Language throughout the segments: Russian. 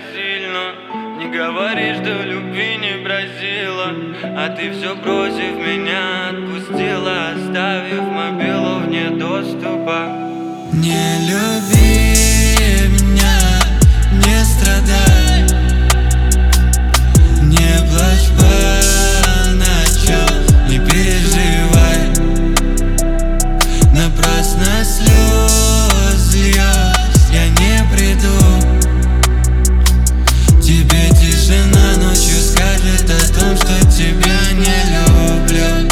сильно. Не говори, что любви не просила, а ты все бросив меня отпустила, оставив мобилу вне доступа. Не люби меня, не страдай, не плачь по ночам, не переживай. Напрасно слез льешь, я не приду. Тебе тишина ночью скажет о том, что тебя не люблю.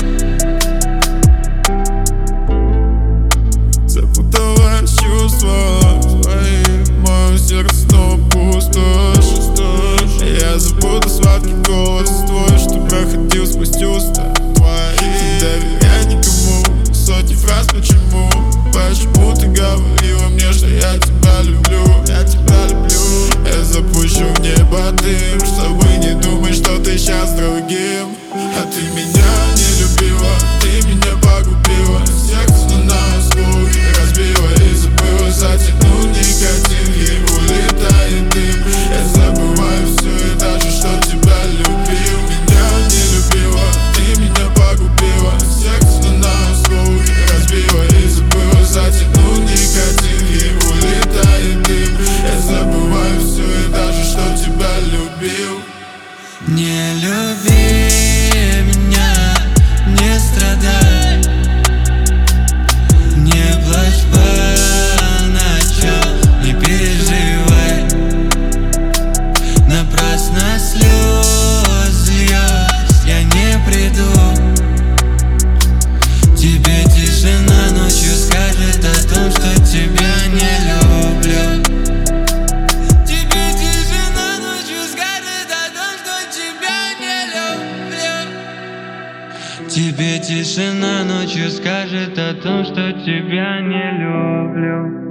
Запуталось чувство твои, мое сердце снова пустошь. Я забуду сладкий голос твой, что проходил сквозь уста твои. Не доверяй никому, сотни фраз почему. Почему ты говорила мне, что я тебя люблю? Я тебя люблю. Я запущу в небо дым, чтобы не думать, что ты сейчас с другим. А ты меня не любила, ты меня погубила. Сердце на звуки разбила и забыла. Затянул никотин, ей улетает дым. Я забываю все и даже, что тебя любил. Меня не любила, ты меня погубила. Сердце на звуки разбила и забыла. Затянул никотин, ей улетает дым. Я забываю все и даже, что тебя любил. Не люби меня, не страдай, не плачь по ночам, не переживай. Напрасно слез льешь, я не приду. Тебе тишина ночью скажет о том, что тебя не люблю. Тебе тишина ночью скажет о том, что тебя не люблю. Тебе тишина ночью скажет о том, что тебя не люблю.